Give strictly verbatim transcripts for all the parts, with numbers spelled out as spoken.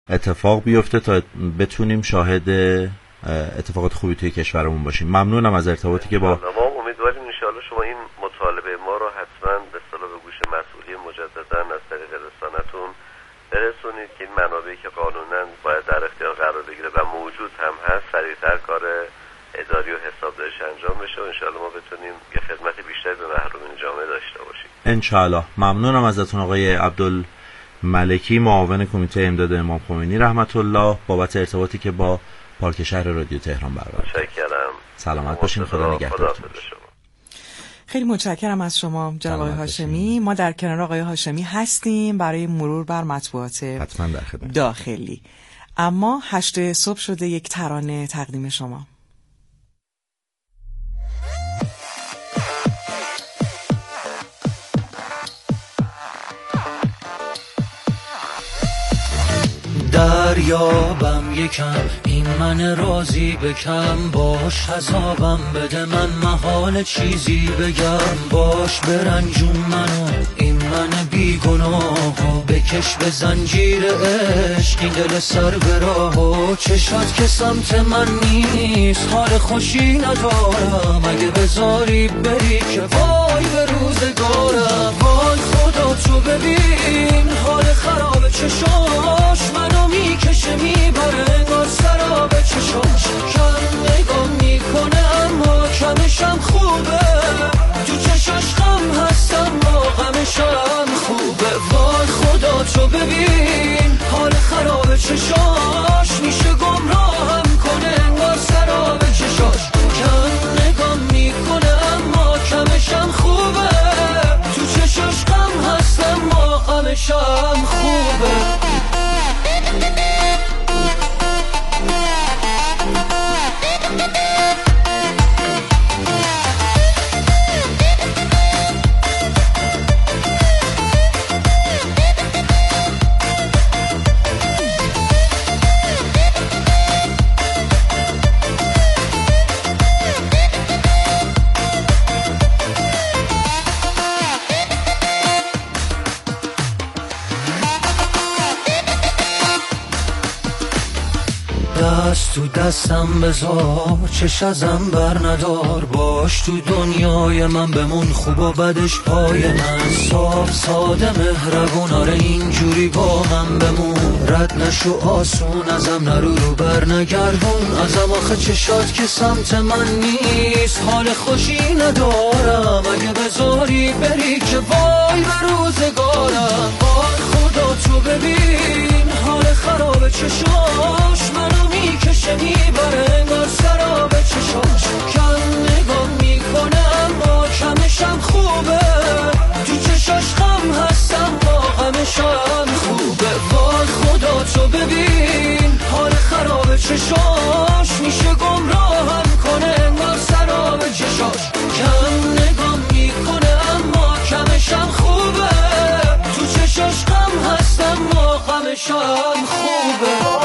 اتفاق بیفته تا بتونیم شاهد اتفاقات خوبی توی کشورمون باشیم. ممنونم از ارتباطی که با ما امیدواریم ان شاءالله شما این مطالبه ما رو حتما به اصطلاح به گوش مسئولین مجددا از طریق رسانتون برسونید که این منابعی که قانونا باید در اختیار قرار بگیره و موجود هم هست سریعتر کار اداری و حسابداریش انجام بشه و ان شاءالله ما بتونیم یه خدمت بیشتری به محرومین جامعه داشته باشیم ان شاءالله. ممنونم ازتون آقای عبدالملکی، معاون کمیته امداد امام خمینی رحمت الله، بابت ارتباطی که با پارک شهر رادیو تهران برقرار کردید. متشکرم. سلامت باشین. خدا نگهدارتون. خیلی متشکرم از شما جناب آقای هاشمی. ما در کنار آقای هاشمی هستیم برای مرور بر مطبوعات حتما در خدمت داخلی. اما هشت صبح شده، یک ترانه تقدیم شما. دریابم یکم این من راضی بکم، باش حسابم بده من محال چیزی بگم، باش برنجون منو این من بیگناهو، بکش به زنجیر عشق این دل سر به راهو، چشات که سمت من نیست حال خوشی ندارم، اگه بذاری بری که وای به روزگارم، وای خدا تو ببین حال خراب چشاش منو میکشه میبره انگار سراب چشاش، کم نگاه میکنه اما کمشم خوبه، تو چشاش غم هست اما غمشم خوبه، وای خدا تو ببین حال خراب چشاش میشه گمراهم کنه انگار سراب چشاش، کم نگاه میکنه اما کمشم خوبه، تو چشاش غم هست اما غمشم خوبه. دست تو دستم بذار چش ازم بر ندار، باش تو دنیای من بمون خوب و بدش پای من، صاف ساده مهربون آره اینجوری با من بمون، رد نشو آسون ازم نرو رو بر نگردون ازم، آخه چشات که سمت من نیست حال خوشی ندارم، اگه بذاری بری که وای به روزگارم، وای خدا تو ببین حال خراب چشاش منو میکشه میبره انگار سراب چشاش، کم نگاه میکنه اما کمشم خوبه، تو چشاش غم هست اما غمشم خوبه، وای خدا تو ببین حال خراب چشاش میشه گمراهم کنه انگار سراب چشاش، کم نگاه میکنه اما کمشم خوبه، تو چشاش غم هست اما غمشم خوبه.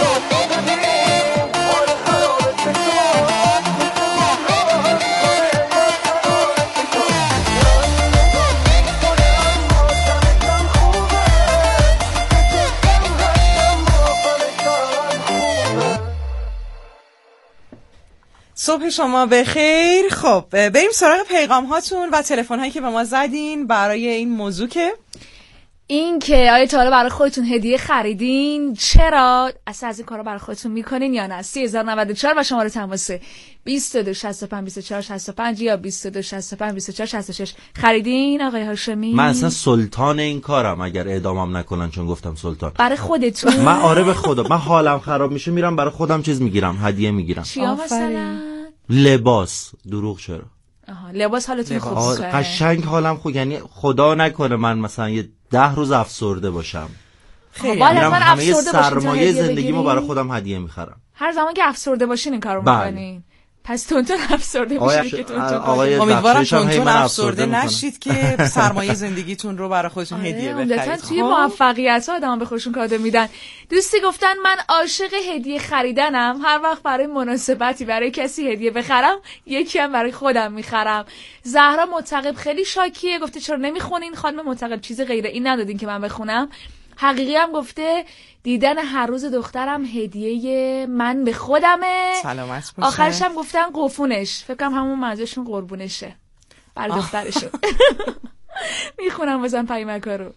صبح شما بخیر. خب بریم سراغ پیغام هاتون و تلفن هایی که به ما زدین برای این موضوع، که این که آیا تا حالا برای خودتون هدیه خریدین، چرا اصلا از این کارا برای خودتون میکنین یا نه؟ سه هزار و نود و چهار و شماره تماس بیست و دو شصت و پنج بیست و چهار شصت و پنج یا بیست و دو شصت و پنج بیست و چهار شصت و شش. خریدین آقای هاشمی؟ من اصلا سلطان این کارم اگر اعدامم نکنن، چون گفتم سلطان. برای خودتون؟ من آره به خدا، من حالم خراب میشه میرم برای خودم چیز میگیرم، هدیه میگیرم. چیا مثلا؟ لباس. دروغ چرا؟ آها لباس حالتون خوب میشه. قشنگ حالم خوب، یعنی خدا نکنه من مثلا یه ده روز افسرده باشم. خیلی میرم همه سرمایه زندگیمو برای خودم هدیه میخرم. هر زمان که افسرده باشین این کارو میکنین. پس تونتون افسرده باشین که تونتون. امیدوارم تونتون افسرده نشید که سرمایه زندگیتون رو برای خودتون هدیه بخرید. توی موفقیت ها آدم به خودشون کادو میدن. دوستی گفتن من عاشق هدیه خریدنم، هر وقت برای مناسبتی برای کسی هدیه بخرم یکی هم برای خودم میخرم. زهرا متقب خیلی شاکیه، گفته چرا نمیخونین خانم متقب؟ چیز غیر این ندادین که من بخونم. حقیقی هم گفته دیدن هر روز دخترم هدیه من به خودمه. سلامت باشه. آخرش هم گفتن قفونش، فکر کنم همون منظورشون قربونشه برای دخترشون. میخونم بازم پیامک‌ها رو.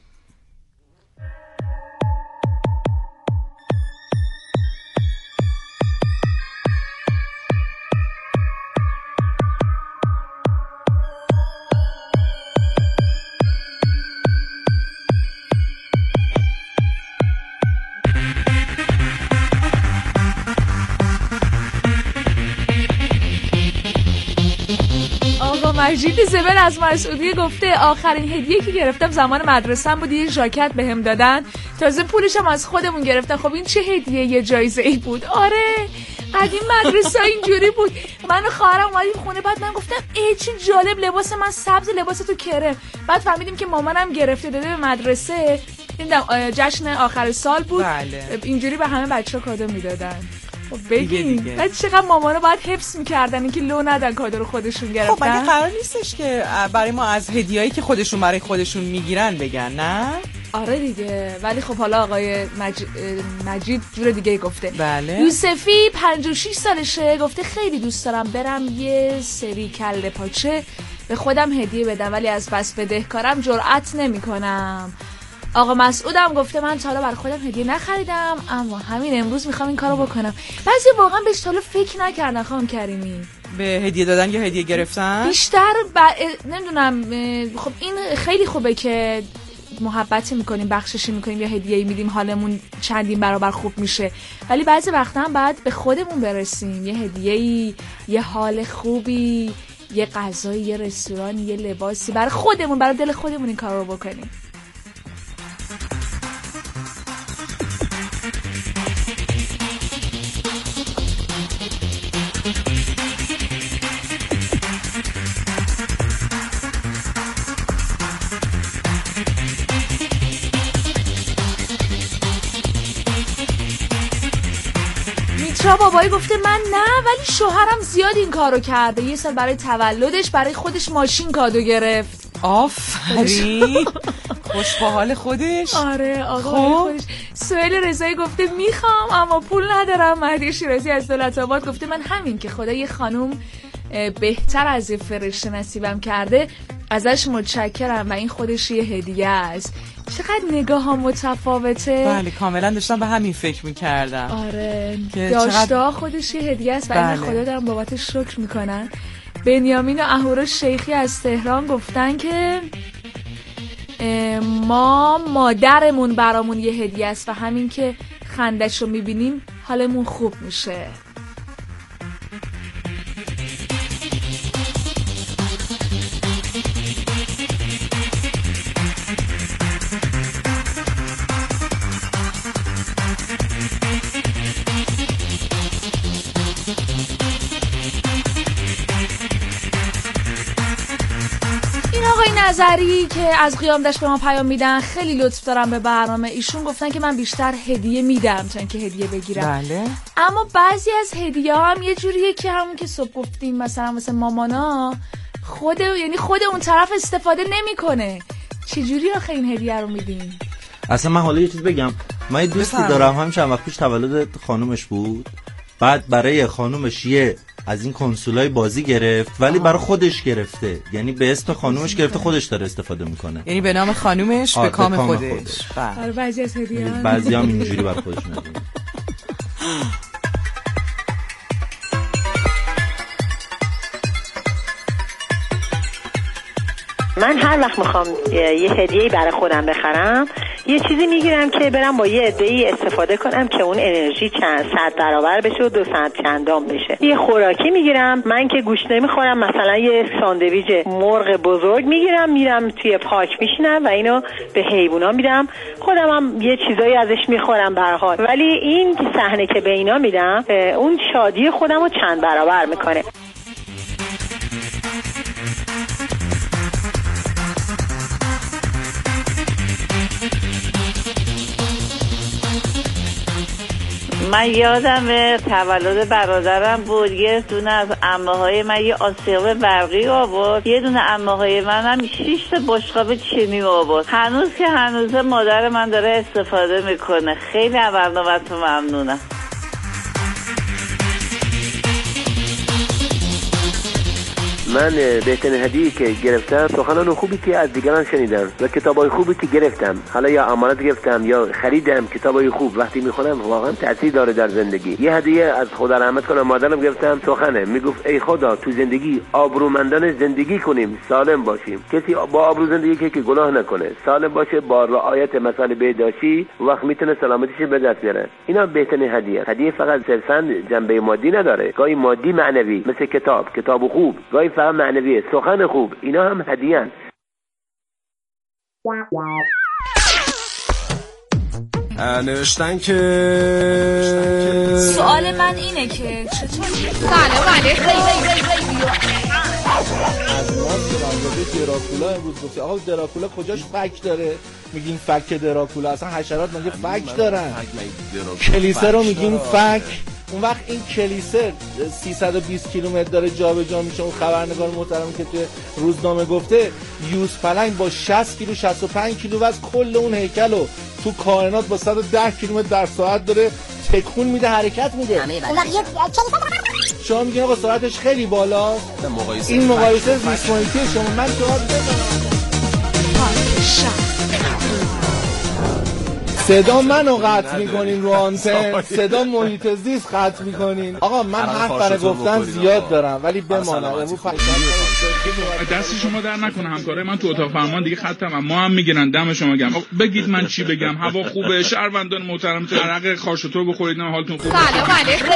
مجید زبل از مسعودی گفته آخرین هدیه که گرفتم زمان مدرسه‌ام بود، یه ژاکت بهم دادن، تازه پولشم از خودمون گرفتن. خب این چه هدیه یه جایزه‌ای بود. آره قدیم مدرسه اینجوری بود. من و خواهرم اومدیم خونه، بعد من گفتم ای چه جالب، لباس من سبز، لباس تو کرم. بعد فهمیدیم که مامانم گرفته داده به مدرسه. این جشن آخر سال بود. بله. اینجوری به همه بچه‌ها کادو میدادن. بگین بعد چقدر مامانا باید حفظ میکردن اینکه لو ندن کادو رو خودشون گرفتن. خب مگه قرار نیستش که برای ما از هدیه‌ای که خودشون برای خودشون میگیرن بگن نه؟ آره دیگه، ولی خب حالا آقای مج... مجید جور دیگه گفته. بله. یوسفی پنجاه و شش سالشه، گفته خیلی دوست دارم برم یه سری کله پاچه به خودم هدیه بدم، ولی از بس بدهکارم جرئت نمیکنم. آقا مسعودم گفته من تا حالا برای خودم هدیه نخریدم، اما همین امروز میخوام این کارو بکنم. بعضی واقعا بهش تا حالا فکر نکردن خانم کریمی، به هدیه دادن یا هدیه گرفتن. بیشتر ب... نمیدونم. خب این خیلی خوبه که محبتی میکنیم، بخششی میکنیم یا هدیه‌ای میدیم، حالمون چندین برابر خوب میشه، ولی بعضی وقتا هم باید به خودمون برسیم. یه هدیه‌ای، یه حال خوبی، یه غذایی، یه رستورانی، یه لباسی برای خودمون، برای دل خودمون این کارو بکنیم. میترا بابایی گفته من نه، ولی شوهرم زیاد این کارو کرده. یه سال برای تولدش برای خودش ماشین کادو گرفت. آفرین. خوش با حال خودش. آره آقا خودش. سهیل رضایی گفته میخوام اما پول ندارم. مهدی شیرازی از دولت آباد گفته من همین که خدا یه خانوم بهتر از یه فرشته نصیبم کرده ازش متشکرم و این خودش یه هدیه است. چقدر نگاه ها متفاوته. بله کاملا داشتم به همین فکر میکردم. آره داشته خودش یه هدیه است و این خدا دارم بابتش شکر میکنن. بنیامین و اهورا شیخی از تهران گفتن که ما مادرمون برامون یه هدیه است و همین که خندش رو میبینیم حالمون خوب میشه. نظری که از قیام داشت به ما پیام میدن خیلی لطف دارم به برنامه. ایشون گفتن که من بیشتر هدیه میدم تا اینکه هدیه بگیرم. بله. اما بعضی از هدیه هم یه جوریه که همون که صبح گفتیم مثلا مثلا مامانا خود یعنی خود اون طرف استفاده نمیکنه. چه جوری آخه این هدیه رو میدین؟ اصلا من حالا یه چیز بگم، من یه دوستی دارم همین چند وقت پیش تولد خانومش بود، بعد برای خانومش یه از این کنسولای بازی گرفت ولی برای خودش گرفته، یعنی به اسم خانومش گرفته، خودش داره استفاده میکنه، یعنی به نام خانومش به کام خودش. برای بعضی از هدیه بعضی هم اینجوری برای خودش نداره. من هر وقت میخوام یه هدیه‌ای برای خودم بخرم یه چیزی میگیرم که برم با یه عده‌ای استفاده کنم که اون انرژی چند صد برابر بشه و دو صد چندان بشه. یه خوراکی میگیرم، من که گوشت نمیخورم، مثلا یه ساندویچ مرغ بزرگ میگیرم، میرم توی پارک میشینم و اینو به حیوونا میدم، خودم هم یه چیزایی ازش میخورم به هر حال، ولی این صحنه که به اینا میدم اون شادی خودمو چند برابر میکنه. من یادم تولد برادرم بود، یه دونه از عمه‌های من یه آسیاب برقی آورد، یه دونه عمه‌های من هم شش تا بشقاب چینی آورد. هنوز که هنوزه مادر من داره استفاده میکنه. خیلی از برنامه‌تون ممنونم. من بهترین هدیه‌ای که گرفتم سخنان خوبی که از دیگران شنیدم و کتابای خوبی که گرفتم، حالا یا امانت گرفتم یا خریدم کتابای خوب، وقتی میخونم واقعا تاثیر داره در زندگی. یه هدیه از خدا رحمت کنه مادرم گرفتم، سخنه میگفت ای خدا تو زندگی آبرومندانه زندگی کنیم، سالم باشیم، کسی با آبرو زندگی که که گناه نکنه، سالم باشه، با رعایت مسائل بهداشتی، وقت میتونه سلامتیش به دست بیاره. اینا بهترین هدیه. هدیه فقط صرفاً جنبه مادی نداره، گاهی مادی معنوی، مثل کتاب، کتاب خوب، گاهی فقط معنویه، سخن خوب، اینا هم هدیه‌اند. نوشتن که سوال من اینه که چطور سلام علیکم از ما درامده دراکولا امروز گفته آقا دراکولا کجاش فک داره؟ میگین فک دراکولا، اصلا حشرات مگه فک دارن؟ کلیسه رو میگین فک؟ اون وقت این کلیسه سیصد و بیست کیلومتر داره جابجا میشه. اون خبرنگار محترمی که توی روزنامه گفته یوز پلنگ با شصت کیلو شصت و پنج کیلو وزن کل اون هیکل رو تو کائنات با صد و ده کیلومتر در ساعت داره تکون میده، حرکت میده. شما میگین آقا سرعتش خیلی بالاست. این مقایسه زیست محیطی شما. من جواب بدم صدا منو قطع میکنین رو آنتن، صدا محیط زیست قطع میکنین. آقا من حرف برای گفتن زیاد دارم ولی بمانم. دست شما در نکنه همکاره من تو اتاق فرمان دیگه خطم، ما هم میگیرن دم شما گرم. بگید من چی بگم؟ هوا خوبه، شهروندان محترم، عرق خاشتو بخورید، نه حالتون خوبه. سلام علیکم.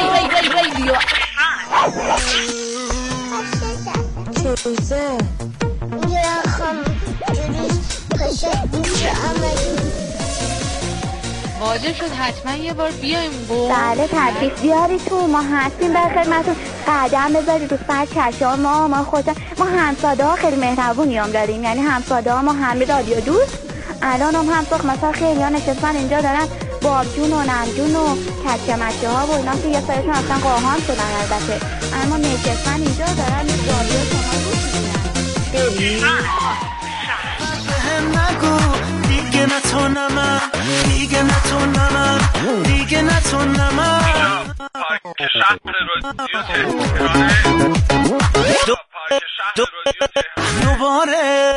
واجب شد حتما یه بار بیایم گو. بله تدریف بیاری تو، ما هستیم بر خدمتون. قدم بذارید رو سر چشم ما. ما خودم ما همساده ها خیلی مهربونی هم داریم، یعنی همساده ها ما همه رادیو دوست. الان هم همساخ مثلا خیلی ها نشستن اینجا دارن بابجون و نمجون و کچه مچه ها و اینا که یه سایشون اصلا قاهان شدن البته، اما نشستن اینجا دارن رادیو شما دوست میدن. دیگه نتونم دیگه نتونم دیگه نتونم که شهر رادیو دوباره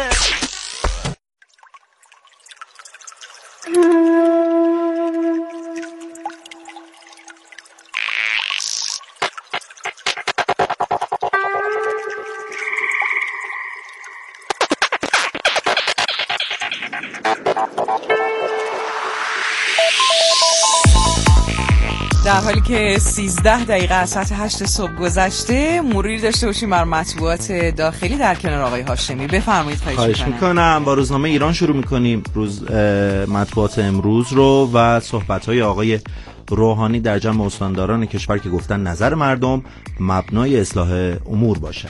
در حالی که سیزده دقیقه از ساعت هشت صبح گذشته، مروری داشته باشیم بر مطبوعات داخلی در کنار آقای هاشمی. بفرمایید. خواهش, خواهش میکنم. با روزنامه ایران شروع میکنیم روز مطبوعات امروز رو و صحبت‌های آقای روحانی در جمع استانداران کشور که گفتن نظر مردم مبنای اصلاح امور باشد.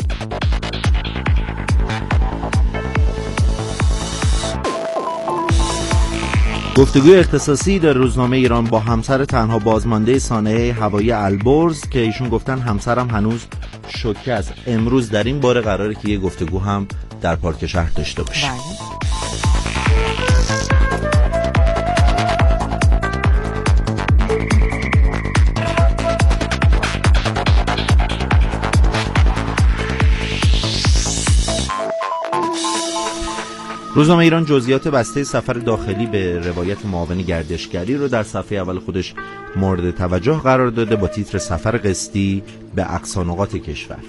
گفتگوی اختصاصی در روزنامه ایران با همسر تنها بازمانده صانعه هوایی البرز که ایشون گفتن همسرم هنوز شوکه است. امروز در این باره قراره که یه گفتگو هم در پارک شهر داشته باشیم. روزنامه ایران جزئیات بسته سفر داخلی به روایت معاون گردشگری رو در صفحه اول خودش مورد توجه قرار داده با تیتر سفر قسطی به اقصا نقاط کشور.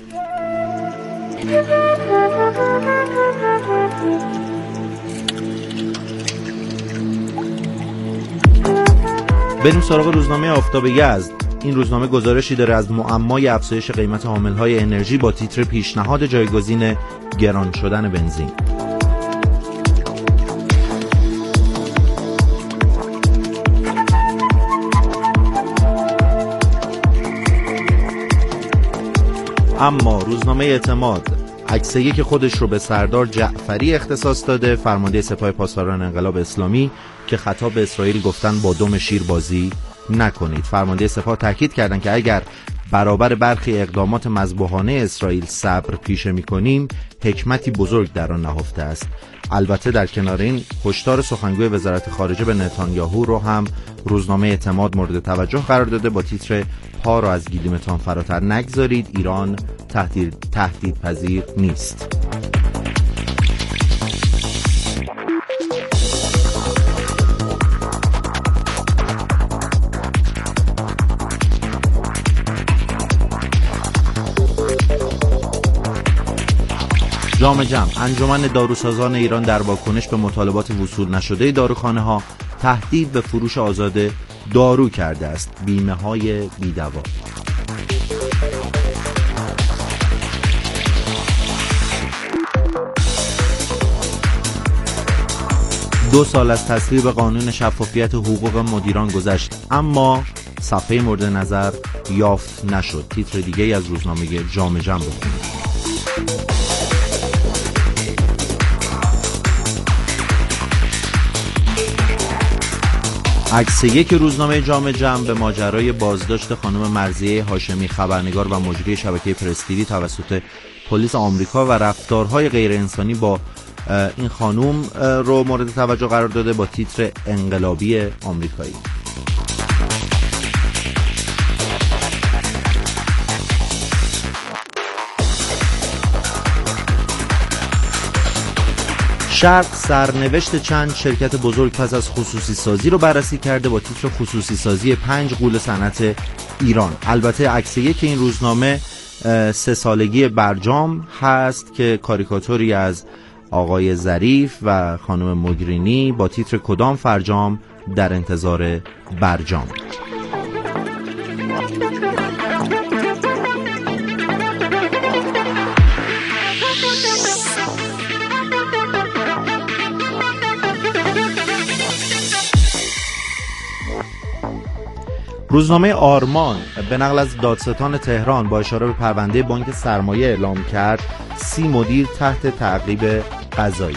بریم سراغ روزنامه آفتاب یزد. این روزنامه گزارشی داره از معمای افزایش قیمت حاملهای انرژی با تیتر پیشنهاد جایگزین گران شدن بنزین. اما روزنامه اعتماد عکسیه که خودش رو به سردار جعفری اختصاص داده، فرمانده سپاه پاسداران انقلاب اسلامی، که خطاب به اسرائیل گفتن با دم شیر بازی نکنید. فرمانده سپاه تاکید کردند که اگر برابر برخی اقدامات مذبوحانه اسرائیل صبر پیشه می‌کنیم، حکمتی بزرگ در آن نهفته است. البته در کنار این هشدار سخنگوی وزارت خارجه به نتانیاهو رو هم روزنامه اعتماد مورد توجه قرار داده با تیتر پا را از گلیمتان فراتر نگذارید، ایران تهدید تهدید پذیر نیست. جام جم انجمن داروسازان ایران در واکنش به مطالبات وصول نشده داروخانه ها تهدید به فروش آزاد دارو کرده است. بیمه های بی‌دوا. دو سال از تصویب قانون شفافیت حقوق مدیران گذشت اما صفحه مورد نظر یافت نشد. تیتر دیگه از روزنامه جام جم بخونید. عکس یک روزنامه جام جم به ماجرای بازداشت خانم مرضیه هاشمی خبرنگار و مجری شبکه پرس تیوی توسط پلیس آمریکا و رفتارهای غیر انسانی با این خانم رو مورد توجه قرار داده با تیتر انقلابی آمریکایی. شرق سرنوشت چند شرکت بزرگ پس از خصوصی سازی رو بررسی کرده با تیتر خصوصی سازی پنج غول صنعت ایران. البته عکس یک این روزنامه سه سالگی برجام هست که کاریکاتوری از آقای ظریف و خانم مگرینی با تیتر کدام فرجام در انتظار برجام. روزنامه آرمان به نقل از دادستان تهران با اشاره به پرونده بانک سرمایه اعلام کرد سی مدیر تحت تعقیب قضایی.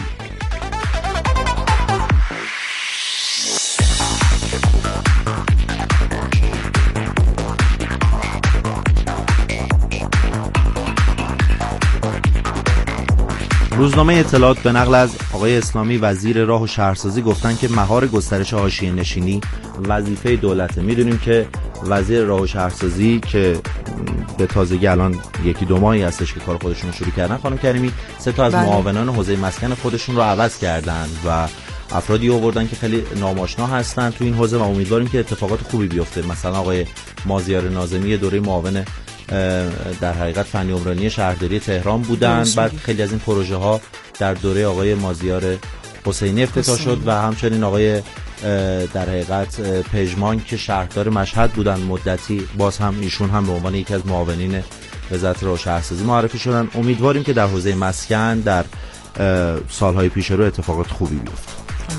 روزنامه اطلاعات به نقل از آقای اسلامی وزیر راه و شهرسازی گفتن که مهار گسترش حاشیه نشینی وظیفه دولته. میدونیم که وزیر راه و شهرسازی که به تازگی الان یکی دو ماهی هستش که کار خودشون رو شروع کردن، خانم کریمی سه تا از بله. معاونان حوزه مسکن خودشون رو عوض کردن و افرادی آوردن که خیلی ناماشنا هستن تو این حوزه و امیدواریم که اتفاقات خوبی بیفته. مثلا آقای مازیار ناظمی دوره معاون در حقیقت فنی عمرانی شهرداری تهران بودن، بعد خیلی از این پروژه ها در دوره آقای مازیار حسینی افتتاح شد و همچنین آقای در حقیقت پژمان که شهردار مشهد بودن مدتی، باز هم ایشون هم به عنوان یکی از معاونین وزارت راه و شهرسازی معرفی شدن. امیدواریم که در حوزه مسکن در سالهای پیش رو اتفاقات خوبی بیفته.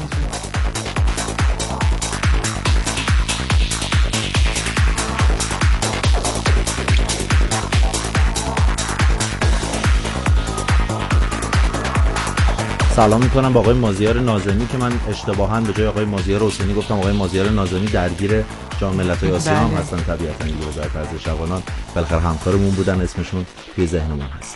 سلام میکنم با آقای مازیار ناظمی که من اشتباهاً به جای آقای مازیار حسینی گفتم آقای مازیار ناظمی درگیر جام ملت‌های آسیا هم هستن. طبیعتاً دیگه وزارت ورزش جوانان بالاخره همکارمون بودن، اسمشون توی ذهنمون هست.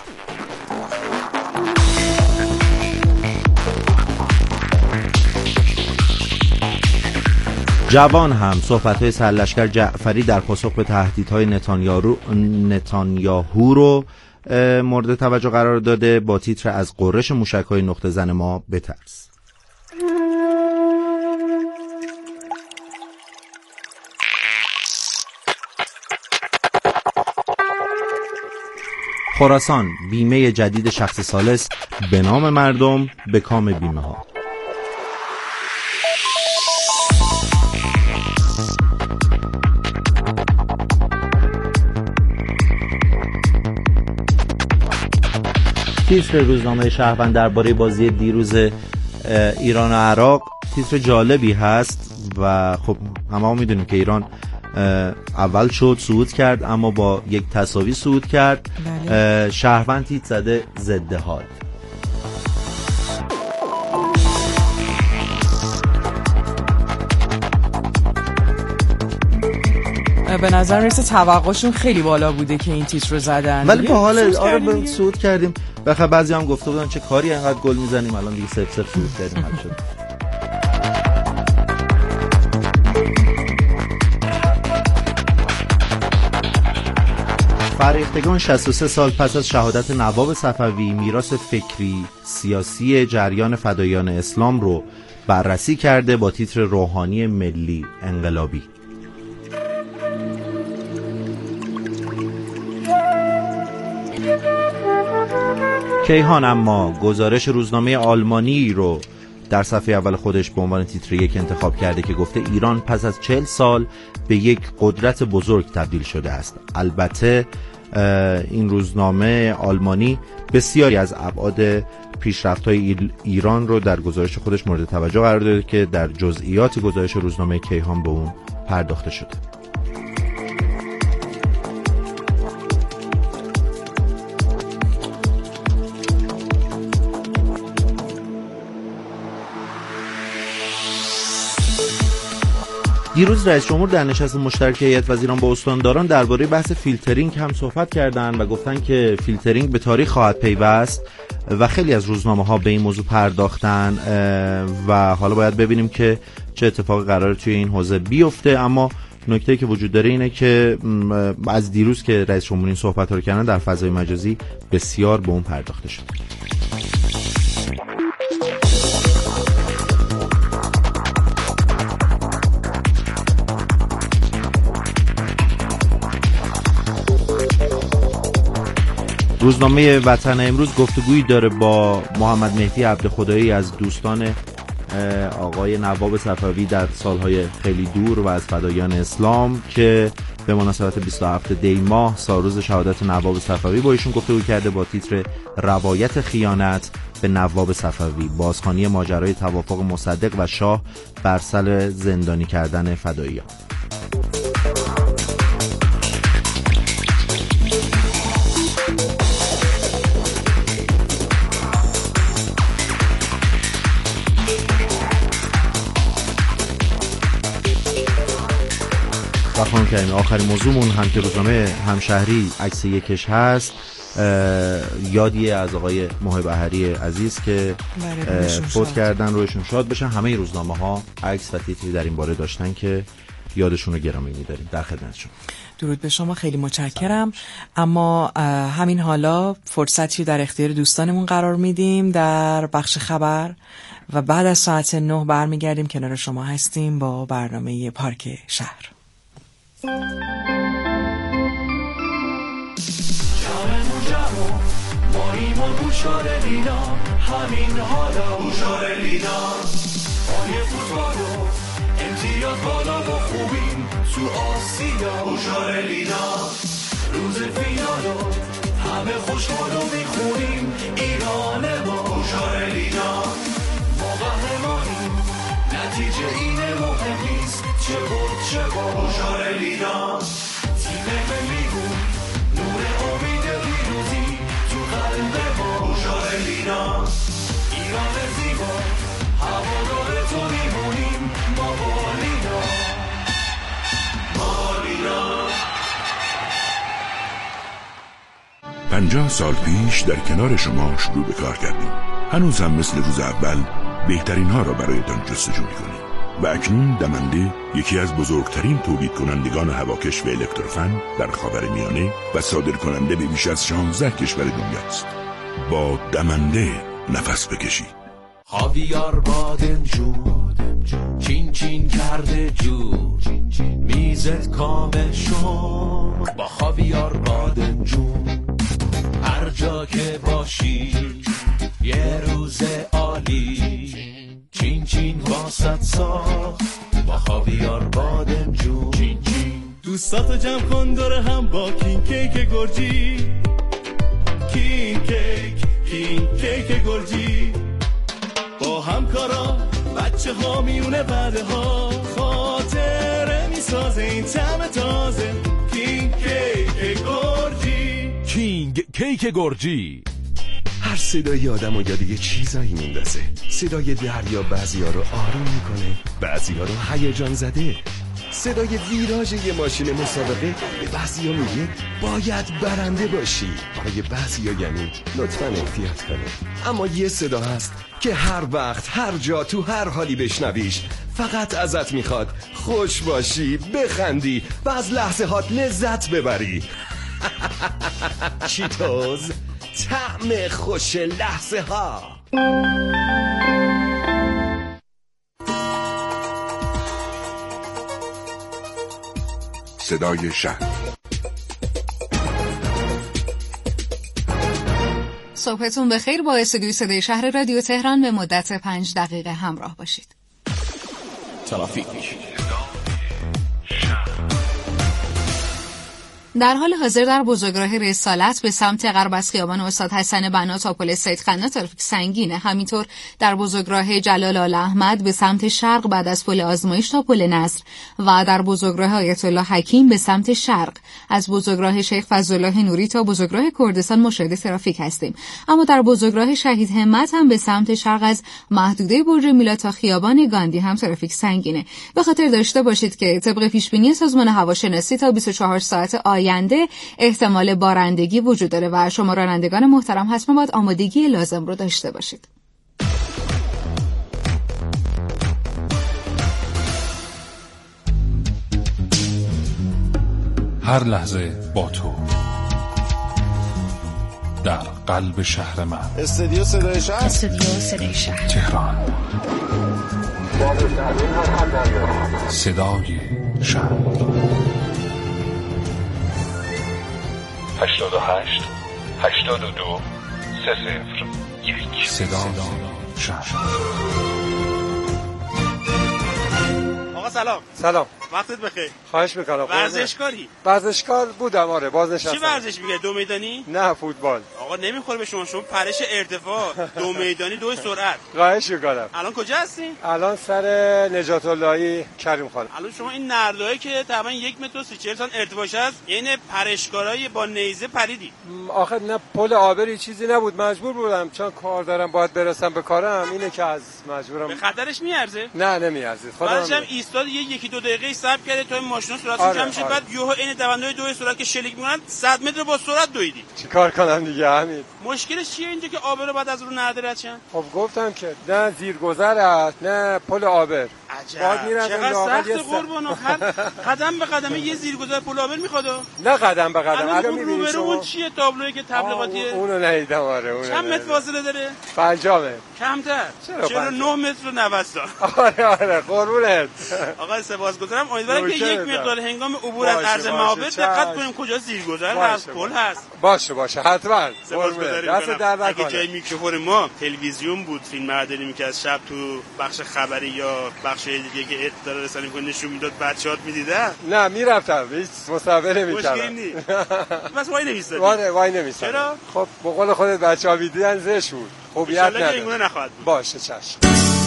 جوان هم صحبت‌های سرلشکر جعفری در پاسخ به تهدیدهای نتانیاهو رو مورد توجه قرار داده با تیتر از غرش موشک‌های نقطه زن ما بترس. خراسان بیمه جدید شخص ثالث به نام مردم به کام بیمه ها. تیتر روزنامه شهروند درباره بازی دیروز ایران و عراق تیتر جالبی هست و خب همه هم میدونیم که ایران اول شد صعود کرد اما با یک تساوی صعود کرد. بله. شهروند تیتر زده ضد حال. به نظر میرسه توقعشون خیلی بالا بوده که این تیتر رو زدن، ولی با حال آره به صعود کردیم. بخاطر بعضی هم گفته بودن چه کاری اینقدر گل میزنیم، الان دیگه صفر صفر صعود کردیم حل شد. فرهیختگان شصت و سه سال پس از شهادت نواب صفوی میراث فکری سیاسی جریان فدایان اسلام رو بررسی کرده با تیتر روحانی ملی انقلابی. کیهان اما گزارش روزنامه آلمانی رو در صفحه اول خودش به عنوان تیتر یک انتخاب کرده که گفته ایران پس از چهل سال به یک قدرت بزرگ تبدیل شده است. البته این روزنامه آلمانی بسیاری از ابعاد پیشرفت‌های ایران رو در گزارش خودش مورد توجه قرار داده که در جزئیات گزارش روزنامه کیهان به اون پرداخته شده. دیروز رئیس جمهور در نشست مشترک هیئت وزیران با استانداران درباره بحث فیلترینگ هم صحبت کردند و گفتن که فیلترینگ به تاریخ خواهد پیوست و خیلی از روزنامه‌ها به این موضوع پرداختن و حالا باید ببینیم که چه اتفاقی قراره توی این حوزه بیفته. اما نکته‌ای که وجود داره اینه که از دیروز که رئیس جمهور این صحبت‌ها رو کردن در فضای مجازی بسیار به اون پرداخته شد. روزنامه وطن امروز گفتگویی داره با محمد مهدی عبدخدایی از دوستان آقای نواب صفوی در سالهای خیلی دور و از فدایان اسلام که به مناسبت بیست و هفتم دی ماه سالروز شهادت نواب صفوی با ایشون گفتگو کرده با تیتر روایت خیانت به نواب صفوی، بازخوانی ماجرای توافق مصدق و شاه بر سر زندانی کردن فداییان. و خانم کریمی آخرین موضوعمون هم که روزنامه همشهری عکس یکش هست یادیه از آقای محب احری عزیز که فوت کردن، رویشون شاد بشن. همه روزنامه ها عکس و تیتری در این باره داشتن که یادشون رو گرامی می‌داریم. در خدمتشون. درود به شما، خیلی متشکرم. اما همین حالا فرصتی در اختیار دوستانمون قرار میدیم در بخش خبر و بعد از ساعت نه برمیگردیم کنار شما هستیم با برنامه پارک شهر. ماییم و بوشار لینا همین حالا بوشار لینا آیه فوتبال و امتیاز بالا و خوبیم تو آسیا بوشار لینا روز فینال و همه خوشحال و میخونیم ایران ما بوشار لینا ما قهرمانیم نتیجه اینه مهم نیست چه بود چه بود بوشار لینا تیم ملیمون نور امید پیروزی تو قلب ما بوشار لینا ایران زیبا هوادار تو میمونیم ما با لینا ما لینا. پنجاه سال پیش در کنار شما شروع به کار کردیم. هنوز هم مثل روز اول بهترین ها را برایتان جستجو میکنیم و اکنون دمنده یکی از بزرگترین تولید کنندگان هواکش و الکتروفن در خاورمیانه و صادر کننده به بیش از شانزده کشور دنیاست. با دمنده نفس بکشید. خاویار بادمجون چین چین کرده جون میزت کامل شد با خاویار بادمجون هر جا که باشی یه روز عالی چین چین واسط ساخت با خاویار بادمجون چین چین دوستاتو جمع کن دور هم با کین کیک گرجی کین کیک کین کیک گرجی با همکارا بچه ها میونه بعده ها خاطره میسازه این طعم تازه کینگ کیک گرجی کینگ کیک گرجی. هر صدای آدم و یاد یه چیزایی میندازه. صدای دریا بعضی ها رو آروم میکنه، بعضی ها رو هیجان زده. صدای ویراژ یه ماشین مسابقه به بعضیا میگه باید برنده باشی، برای بعضیا یعنی لطفاً احتیاط کنه. اما یه صدا هست که هر وقت هر جا تو هر حالی بشنویش فقط ازت میخواد خوش باشی، بخندی و از لحظه هات لذت ببری. چیتوز، طعم خوش لحظه ها. صدای شهر. صبحتون بخیر. با استودیوی صدای شهر رادیو تهران به مدت پنج دقیقه همراه باشید. ترافیک. در حال حاضر در بزرگراه رسالت به سمت غرب از خیابان استاد حسن بنا تا پل سید خندا ترافیک سنگینه. همینطور در بزرگراه جلال آل احمد به سمت شرق بعد از پل آزمایش تا پل نصر و در بزرگراه آیت الله حکیم به سمت شرق از بزرگراه شیخ فضلالله نوری تا بزرگراه کردستان مشاهده ترافیک هستیم. اما در بزرگراه شهید همت هم به سمت شرق از محدوده برج میلاد تا خیابان گاندی هم ترافیک سنگینه. به خاطر داشته باشید که طبق پیشبینی سازمان هواشناسی تا بیست و چهار ساعت آینده احتمال بارندگی وجود داره و شما رانندگان محترم حتما باید آمادگی لازم رو داشته باشید. هر لحظه با تو در قلب شهر من. استودیو صدای شهر. استودیو صدای شهر تهران. صدای شهر. هشتاد و هشت هشتاد و دو سه صفر یک. صدای شهر. آقا سلام. سلام. وقتت بخیر. خواهش میکنم. ورزشکاری؟ ورزشکار بودم، آره، بازنشستم. چی ورزش میگه؟ دو میدانی؟ نه، فوتبال. آقا نمیخوره به شما، شما پرش ارتفاع، دو میدانی، دو سرعت. خواهش میکنم. الان کجا هستی؟ الان سر نجات اللهی کریم خان. الان شما این نردایی که تقریبا یک متر و سی چهل سانتی ارتفاعش هست، یعنی پرشکارای با نیزه پریدی. آخه نه پل آبری چیزی نبود، مجبور بودم چون کار دارم باید برسم به کارم، اینه که از مجبورم. به خطرش میارزه؟ نه نمیارزه. بعدش هم ایستاد یه یکی دو دقیقه صبر کرده تا این ماشینا سرعتشون کم میشه، بعد یهو این دوندهای دو سرعت که شلیک میکنن صد متر با سرعت دویدی. چیکار کنم دیگه همین. مشکلش چیه اینجا که آبر بعد از رو نرده رد شن؟ خب گفتم که نه زیرگذر است نه پل آبر. عجب چقدر سخت قربان، هر قدم به قدم یه زیرگذر پل آبر میخواد. نه قدم به قدم. الان اون روبرو اون چیه تابلویی که تبلیغاتیه؟ اونو ندیدم. آره اونو. چند متر فاصله داره؟ پنجاه متر. کمتر. چرا چرا نه متر و نود ثانیه؟ آره آره قربونت. آقا سپاسگزارم. امیدوارم که یک مقدار هنگام عبور از عرض معابر دقت کنیم کجا زیرگذر هست، پل هست. باشه باشه حتما. سپاسگزارم. دست در نکنه. اگه جای میکروفون ما تلویزیون بود، فیلم برداری میکرد، شب تو بخش خبری یا بخش دیگه که اطلاع رسانی کنه نشون میداد، بچه‌هات میدیدن؟ نه میرفتم، هیچ مصاحبه نمی‌کردم. مشکلی نیست. بس وای نمی‌ایستادی. وای وای نمی‌ایستادم. چرا؟ خب به قول خودت بچه‌ها میدیدن زش بود. خوبیت نداره. ان شاءالله نخواهد بود. باشه چشم.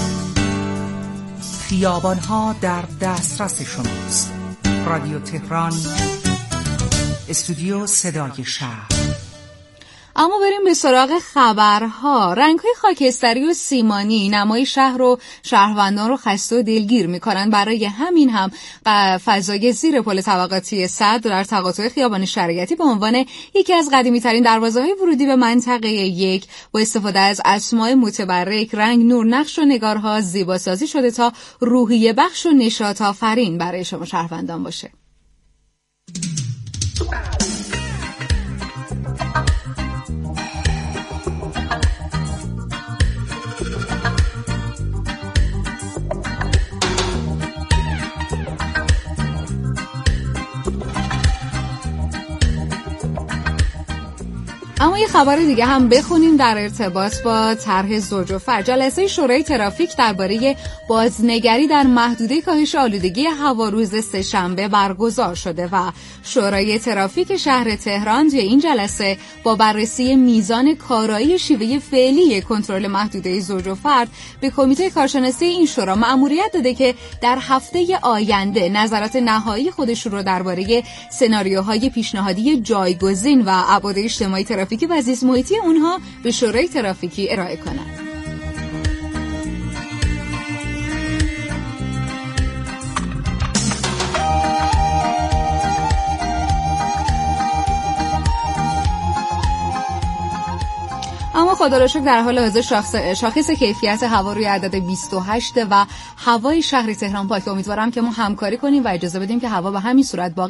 خیابان‌ها در دسترس شماست. رادیو تهران، استودیو صدای شهر. اما بریم به سراغ خبرها. رنگ‌های خاکستری و سیمانی نمای شهر رو شهروندان رو خسته و دلگیر می‌کنن. برای همین هم فضای زیر پل طبقاتی صدر در تقاطع خیابان شریعتی به عنوان یکی از قدیمی‌ترین دروازه‌های ورودی به منطقه یک با استفاده از اسماء متبرک، رنگ، نور، نقش و نگارها زیباسازی شده تا روحیه بخش و نشاط آفرین برای شما شهروندان باشه. اما یه خبر دیگه هم بخونیم در ارتباط با طرح زوج و فرد. جلسه شورای ترافیک درباره بازنگری در محدوده کاهش آلودگی هوا روز سه‌شنبه برگزار شده و شورای ترافیک شهر تهران توی این جلسه با بررسی میزان کارایی شیوه فعلی کنترل محدوده زوج و فرد به کمیته کارشناسی این شورا مأموریت داده که در هفته آینده نظرات نهایی خودش رو درباره سناریوهای پیشنهادی جایگزین و ابعاد اجتماعی ترافیکی و زیست محیطی اونها به شورای ترافیکی ارائه کنند. خدا را شکر در حال حاضر شاخص شاخص کیفیت هوا روی عدد بیست و هشت و هوای شهر تهران پاک. امیدوارم که ما همکاری کنیم و اجازه بدیم که هوا به همین صورت باقی